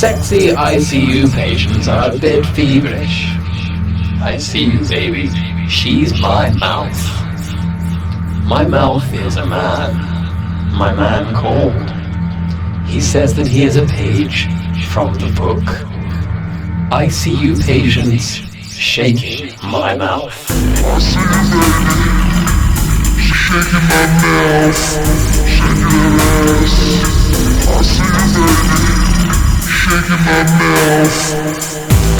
sexy ICU patients are a bit feverish. ICU, baby. She's my mouth. My mouth is a man. My man called. He says that he is a page from the book. ICU patients shaking my mouth. I see you, baby. Shaking my mouth. Shaking your ass. I see you, baby. Shaking my mouth.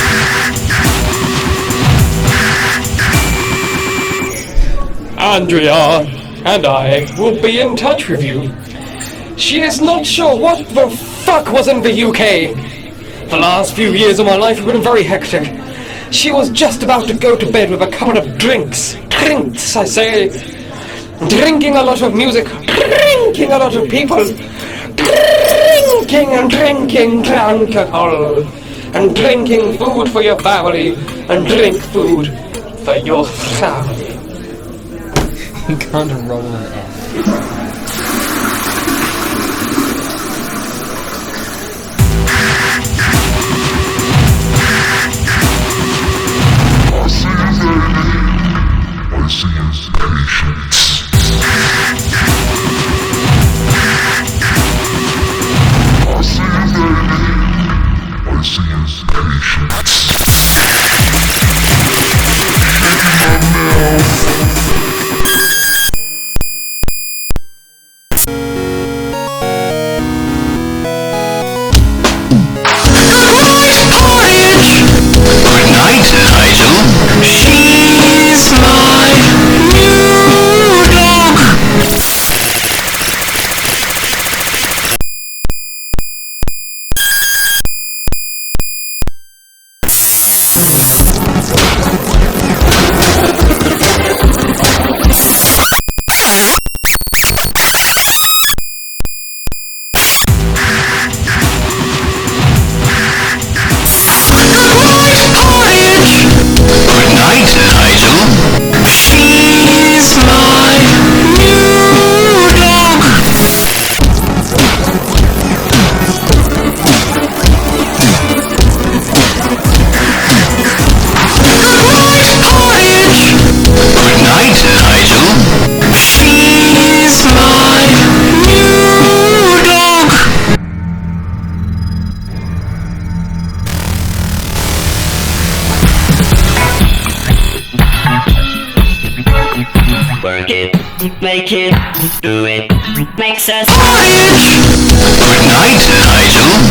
Andrea and I will be in touch with you. She is not sure what the fuck was in the UK. The last few years of my life have been very hectic. She was just about to go to bed with a couple of drinks. Drinks, I say. Drinking a lot of music. Drinking a lot of people. Drinking and drinking alcohol. And drinking food for your family. And drink food for your family. You can't roll an F. Work it, make it, do it, makes us Good night, Nigel.